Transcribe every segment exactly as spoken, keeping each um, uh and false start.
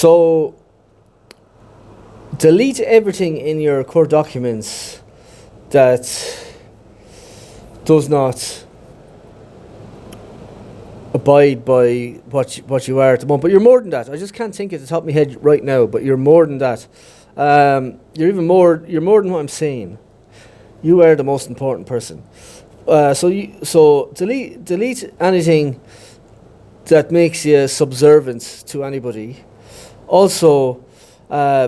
So delete everything in your core documents that does not abide by what you, what you are at the moment. But you're more than that. I just can't think at the top of my head right now, but you're more than that. Um, you're even more, you're more than what I'm saying. You are the most important person. Uh, so you, so delete delete anything that makes you subservient to anybody. Also, uh,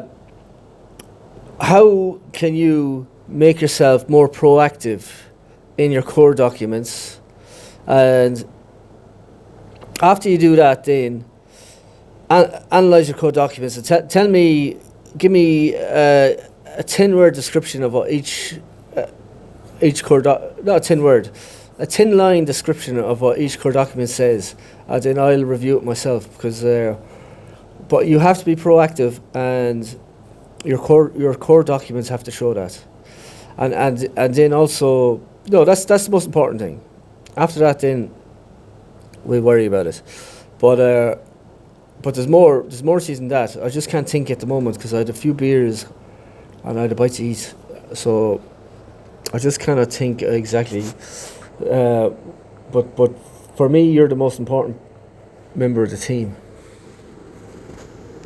how can you make yourself more proactive in your core documents? And after you do that, then an- analyze your core documents and t- tell me, give me uh, a ten-word description of what each uh, each core doc, not a ten-word, a ten-line description of what each core document says, and then I'll review it myself. Because, uh, but you have to be proactive, and your core your core documents have to show that, and and and then also no, that's that's the most important thing. After that, then we'll worry about it. But uh, but there's more there's more to it than that. I just can't think at the moment because I had a few beers and I had a bite to eat, so I just cannot think exactly. Uh, but but for me, you're the most important member of the team.